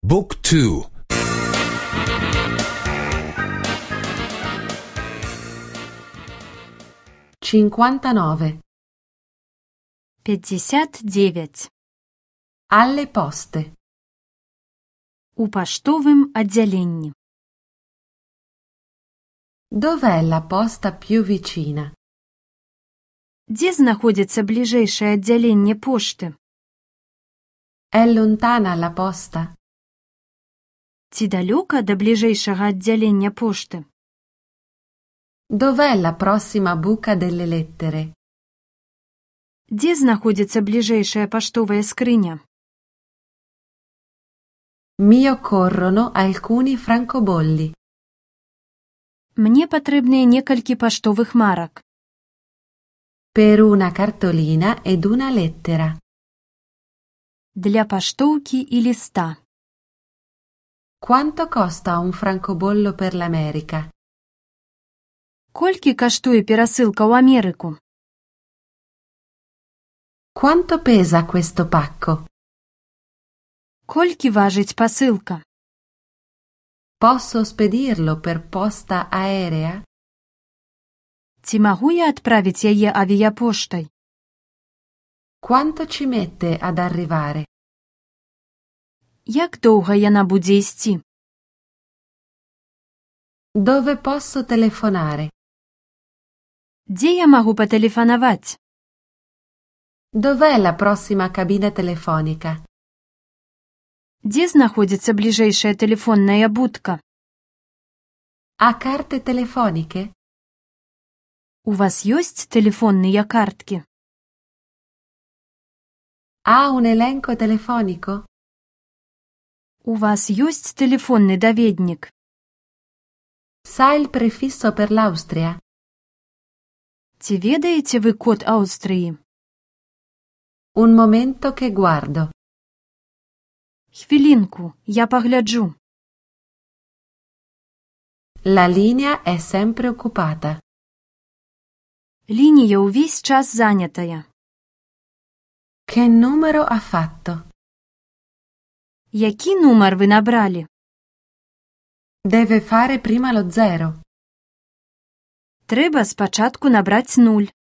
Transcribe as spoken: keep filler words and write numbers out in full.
Book two. cinquantanove. пятьдесят девять. Alle poste. У паштовым аддзяленні. Dov'è la posta più vicina? Дзе знаходзіцца бліжэйшае аддзяленне пошты? È lontana la posta? Ці далёка да бліжэйшага аддзялення пошты? Dov'è la prossima buca delle lettere? Дзе знаходзіцца бліжэйшая паштовая скрыня? Mi occorrono alcuni francobolli. Мне патрэбныя некалькі паштовых марак. Per una cartolina ed una lettera. Для паштоўкі і ліста. Quanto costa un francobollo per l'America? Колькі каштуе перасылка ў Амерыку? Quanto pesa questo pacco? Колькі важыць пасылка? Posso spedirlo per posta aerea? Ці магу я адправіць яе авіяпоштай? Quanto ci mette ad arrivare? Як доўга яна будзе ісці? Dove posso telefonare? Дзе я магу патэлефанаваць? Dov'è la prossima cabina telefonica? Дзе знаходзіцца бліжэйшая тэлефонная будка? Ha carte telefoniche? У вас ёсць тэлефонныя карткі? Ha un elenco telefonico? У вас ёсць тэлефонны даведнік? Sa il prefisso per l'Austria? Ці ведаеце вы код Аўстрыі? Un momento che guardo. Хвілінку, я пагляджу. La linea è sempre occupata. Лінія ўвесь час занятая. Che numero ha fatto? Які нумар вы набралі? Deve fare prima lo zero. Трэба спачатку набраць нуль.